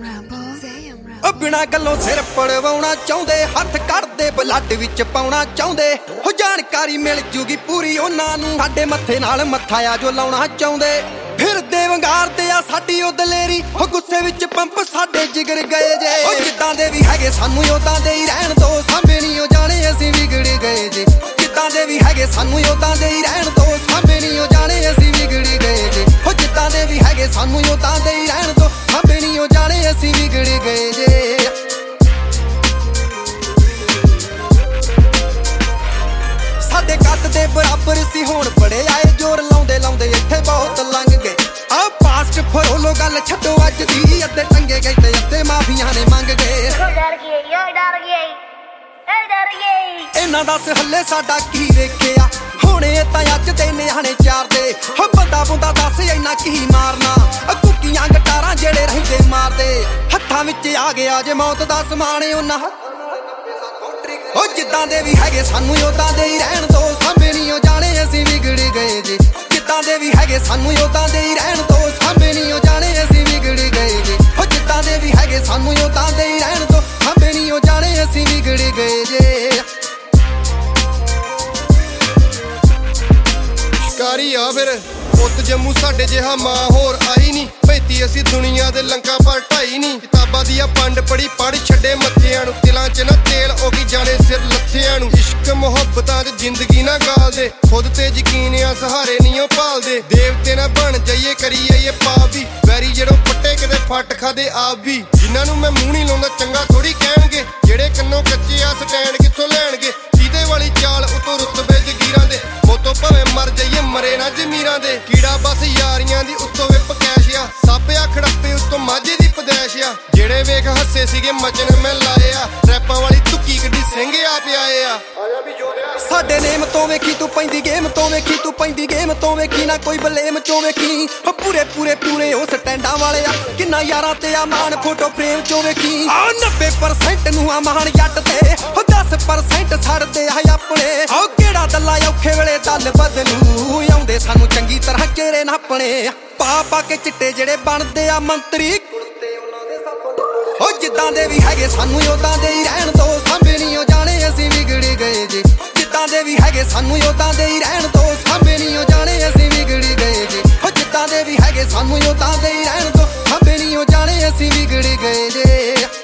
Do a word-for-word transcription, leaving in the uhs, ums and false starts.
ਬਿਨਾ ਗੱਲੋਂ ਸਿਰ ਪੜਵਾਉਣਾ ਚਾਹੁੰਦੇ, ਹੱਥ ਕੱਢਦੇ ਬਲੱਡ ਵਿੱਚ ਪਾਉਣਾ ਚਾਹੁੰਦੇ। ਹੋ ਜਾਣਕਾਰੀ ਮਿਲ ਜੂਗੀ ਪੂਰੀ ਉਹਨਾਂ ਨੂੰ, ਸਾਡੇ ਮੱਥੇ ਨਾਲ ਮੱਥਾ ਆ ਜੋ ਲਾਉਣਾ ਚਾਹੁੰਦੇ। ਫਿਰਦੇ ਵੰਗਾਰਦੇ ਆ ਸਾਡੀ ਉਹ ਦਲੇਰੀ, ਹੋ ਗੁੱਸੇ ਵਿੱਚ ਪੰਪ ਸਾਡੇ ਜਿਗਰ ਗਏ ਜੇ। ਉਹ ਜਿੱਦਾਂ ਦੇ ਵੀ ਹੈਗੇ ਸਾਨੂੰ ਉਦਾਂ ਦੇ ਹੀ ਰਹਿਣ ਦੋ, ਸਾਂਭੇ ਨਹੀਂ ਉਹ ਜਾਣੇ ਅਸੀਂ ਵਿਗੜ ਗਏ ਜੇ। ਜਿੱਦਾਂ ਦੇ ਵੀ ਹੈਗੇ ਸਾਨੂੰ ਉਦਾਂ ਦੇ ਹੀ ਰਹਿਣ ਦੋ, ਸਾਂਭੇ ਨਹੀਂ ਉਹ ਜਾਣੇ ਅਸੀਂ ਵਿਗੜ ਗਏ ਜੇ। ਹੋ ਜਿੱਦਾਂ ਦੇ ਵੀ ਹੈਗੇ ਸਾਨੂੰ ਉਦਾਂ ਦੇ ਹੀ ਰਹਿਣ ਦੋ, ਸਾਂਭੇ ਨਹੀਂ ਉਹ ਜਾਣੇ ਅਸੀਂ ਵਿਗੜ ਗਏ ਜੇ। ਸਾਡੇ ਕੱਦ ਦੇ ਬਰਾਬਰ ਸੀ ਹੁਣ ਬੜੇ ਆਏ, ਜ਼ੋਰ ਲਾਉਂਦੇ ਲਾਉਂਦੇ ਇੱਥੇ ਬਹੁਤ ਲੰਘ ਗਏ। ਆ ਪਾਸਟ ਫਰੋਲੋ ਗੱਲ ਛੱਡੋ ਅੱਜ ਦੀ, ਅੱਧੇ ਟੰਗੇ ਗਏ ਤੇ ਅੱਧੇ ਮਾਫੀਆਂ ਨੇ ਮੰਗ ਗਏ। ਇਹਨਾਂ ਦੱਸ ਹੱਲੇ ਸਾਡਾ ਕੀ ਵੇਖਿਆ, ਹੁਣੇ ਤਾਂ ਅੱਜ ਦੇ ਨਿਆਣੇ ਚਾਰ ਦੇ। ਹੋ ਬੰਦਾ ਬੁੰਦਾ ਦੱਸ ਇੰਨਾ ਕੀ ਮਾਰਨਾ, ਕੁੱਕੀਆਂ ਗਟਾਰਾਂ ਜਿਹੜੇ ਰਹਿੰਦੇ ਮਾਰਦੇ। ਹੱਥਾਂ ਵਿੱਚ ਆ ਗਿਆ ਜੇ ਮੌਤ ਦਾ ਸਮਾਨ ਉਹਨਾਂ। ਉਹ ਜਿੱਦਾਂ ਦੇ ਵੀ ਹੈਗੇ ਸਾਨੂੰ ਉਦਾਂ ਦੇ ਹੀ ਰਹਿਣ ਦੋ, ਸਾਂਭੇ ਨਹੀਂ ਉਹ ਜਾਣੇ ਅਸੀਂ ਵਿਗੜ ਗਏ ਜੇ। ਜਿੱਦਾਂ ਦੇ ਵੀ ਹੈਗੇ ਸਾਨੂੰ ਉਦਾਂ ਦੇ ਹੀ ਰਹਿਣ ਦੋ, ਸਾਂਭੇ ਨਹੀਂ ਉਹ ਜਾਣੇ ਅਸੀਂ ਵਿਗੜ ਗਏ ਜੇ। ਉਹ ਜਿੱਦਾਂ ਦੇ ਵੀ ਹੈਗੇ ਸਾਨੂੰ ਉਦਾਂ ਦੇ ਹੀ ਰਹਿਣ ਦੋ, ਸਾਂਭੇ ਨਹੀਂ ਉਹ ਜਾਣੇ ਅਸੀਂ ਵਿਗੜ ਗਏ ਜੇ। ਸ਼ਿਕਾਰੀ ਆ ਫਿਰ ਪੁੱਤ ਜੰਮੂ ਸਾਡੇ ਜਿਹਾ ਮਾਂ ਹੋਰ ਆਈ ਨਹੀਂ, ਭੇਤੀ ਅਸੀਂ ਦੁਨੀਆ ਦੇ ਲੰਕਾ ਪਰ ਢਾਈ ਨਹੀਂ। ਕਿਤਾਬਾਂ ਦੀਆਂ ਪੰਡ ਪੜੀ ਪੜ ਛੱਡੇ ਮੱਥਿਆਂ ਨੂੰ, ਦਿਲਾਂ 'ਚ ਨਾ ਤੇਲ ਉਹ ਕੀ ਜਾਣੇ ਸਿਰ ਲੱਥਿਆਂ ਨੂੰ। ਇਸ਼ਕ ਮੁਹੱਬਤਾਂ 'ਚ ਜ਼ਿੰਦਗੀ ਨਾ ਗਾਲਦੇ, ਖੁਦ ਤੇ ਯਕੀਨ ਆ ਸਹਾਰੇ ਨਹੀਂ ਉਹ ਭਾਲਦੇ। ਦੇਵਤੇ ਨਾ ਬਣ ਜਾਈਏ ਕਰੀਏ ਇਹ ਪਾਪ ਵੀ, ਵੈਰੀ ਜਦੋਂ ਪੱਟੇ ਕਿਤੇ ਫੱਟ ਖਾਦੇ ਆਪ ਵੀ। ਜਿਨ੍ਹਾਂ ਨੂੰ ਮੈਂ ਮੂੰਹ ਨਹੀਂ ਲਾਉਂਦਾ ਚੰਗਾ ਥੋੜੀ ਕਹਿਣਗੇ, ਜਿਹੜੇ ਕੰਨੋਂ ਕੱਚੇ ਆ ਸਟੈਂਡ ਕਿੱਥੋਂ ਲੈਣਗੇ। ਜਿਹਦੇ ਵਾਲੀ ਚਾਲ ਉਤੋਂ ਰੁਤਬੇ ਜਗੀਰਾਂ ਦੇ, ਮੋਤੋਂ ਭਾਵੇਂ ਮਰ ਜਾਈਏ ਮਰੇ ਨਾ ਜ਼ਮੀਰਾਂ ਦੇ। ਕੀੜਾ ਬਸ ਯਾਰੀਆਂ ਦੀ ਉੱਤੋਂ ਵਿਪ ਕੈਸ਼ ਆ, ਸੱਪ ਆ ਖੜੱਪੇ ਉੱਤੋਂ ਮਾਝੇ ਦੀ ਪਦੈਸ਼ ਆ। ਜਿਹੜੇ ਵੇਖ ਹੱਸੇ ਸੀਗੇ ਮਚਨ ਮੈਂ ਲਾਏ ਆ, ਰੈਪਾਂ ਵਾਲੀ ਤੁੱਕੀ ਗੱਡੀ ਸਿੰਘ ਆ ਪਿਆਏ ਆ। ਸਾਡੇ ਨੇਮ ਤੋਂ ਵੇਖੀ ਤੂੰ ਪੈਂਦੀ ਗੇਮ ਤੋਂ, ਵੇਖੀ ਤੂੰ ਪੈਂਦੀ ਗੇਮ ਤੋਂ, ਵੇਖੀ ਨਾ ਕੋਈ ਬਲੇਮ ਚੋਂ ਵੇਖੀ। ਉਹ ਪੂਰੇ ਪੂਰੇ ਪੂਰੇ ਉਹ ਸਟੈਂਡਾਂ ਵਾਲੇ ਆ, ਕਿੰਨਾ ਯਾਰਾਂ ਤੇ ਆ ਮਾਣ ਫੋਟੋ ਫਰੇਮ ਚੋਂ ਵੇਖੀ। ਆ ਨੱਬੇ ਪਰਸੈਂਟ ਨੂੰ ਆ ਮਾਣ ਜੱਟ ਤੇ, ਉਹ ਦਸ ਪਰਸੈਂਟ ਛੱਡਦੇ ਆ ਆਪਣੇ। ਉਹ ਕਿਹੜਾ ਦੱਲਾ ਔਖੇ ਵੇਲੇ ਦਲ ਬਦਲੂ, ਆਉਂਦੇ ਸਾਨੂੰ ਚੰਗੀ ਤਰ੍ਹਾਂ ਚਿਹਰੇ ਨਾਪਣੇ। ਪਾ ਪਾ ਕੇ ਚਿੱਟੇ ਜਿਹੜੇ ਬਣਦੇ ਆ ਮੰਤਰੀ, ਉਹ ਜਿੱਦਾਂ ਦੇ ਵੀ ਹੈਗੇ ਸਾਨੂੰ ਉਦਾਂ ਦੇ ਹੀ ਰਹਿਣ ਦੋ, ਸਾਂਭੇ ਨਹੀਂ ਉਹ ਜਾਣੇ ਅਸੀਂ ਵਿਗੜ ਗਏ ਜੇ। ਜਿੱਦਾਂ ਦੇ ਵੀ ਹੈਗੇ ਸਾਨੂੰ ਉਦਾਂ ਦੇ ਹੀ ਰਹਿਣ ਦੋ, ਸਾਂਭੇ ਨਹੀਂ ਉਹ ਜਾਣੇ ਅਸੀਂ ਵਿਗੜ ਗਏ ਜੇ। ਉਹ ਜਿੱਦਾਂ ਦੇ ਵੀ ਹੈਗੇ ਸਾਨੂੰ ਉਦਾਂ ਦੇ ਹੀ ਰਹਿਣ ਦੋ, ਸਾਂਭੇ ਨਹੀਂ ਉਹ ਜਾਣੇ ਅਸੀਂ ਵਿਗੜ ਗਏ ਜੇ।